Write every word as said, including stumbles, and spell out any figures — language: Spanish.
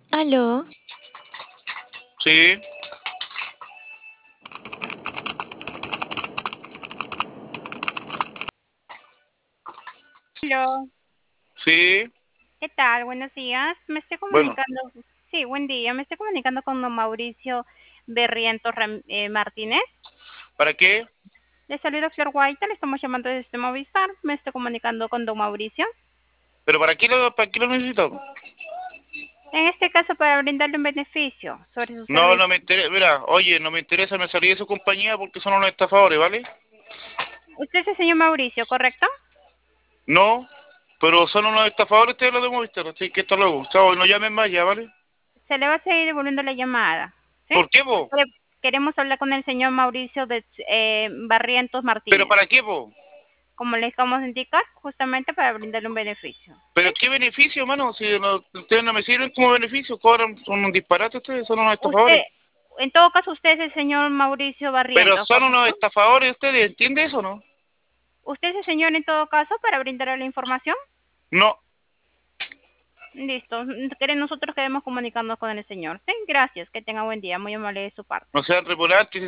¿Aló? Sí, Aló, sí, ¿qué tal? Buenos días. Me estoy bueno, comunicando, sí, buen día. Me estoy comunicando con don Mauricio Berrientos Ram- eh, Martínez. ¿para qué? Le saluda Flor Guaita, le estamos llamando desde Movistar. Me estoy comunicando con don Mauricio. ¿Pero para qué lo, para qué lo necesito? En este caso, para brindarle un beneficio sobre su No, servicio. no me interesa, mira, oye, no me interesa, me salí de su compañía porque son unos estafadores, ¿vale? Usted es el señor Mauricio, ¿correcto? No, pero son unos estafadores ustedes los de Movistar, así que hasta luego. Chao, no llamen más ya, ¿vale? Se le va a seguir devolviendo la llamada, ¿sí? ¿Por qué, po? Quere- Queremos hablar con el señor Mauricio de, eh, Barrientos ¿Pero Martínez. para qué, po? Como les acabamos de indicar, justamente para brindarle un beneficio, ¿sí? ¿Pero qué beneficio, mano? Si no- ustedes no me sirven como beneficio, cobran, son un disparate ustedes, son unos Usted, estafadores. en todo caso, usted es el señor Mauricio Pero Barrientos, son unos ¿correcto? estafadores ustedes, ¿entiende eso, no? Usted es el señor en todo caso para brindarle la información. No, Listo. Nosotros queremos comunicarnos con el señor. Sí, gracias. Que tenga buen día. Muy amable de su parte. no sean repulantes,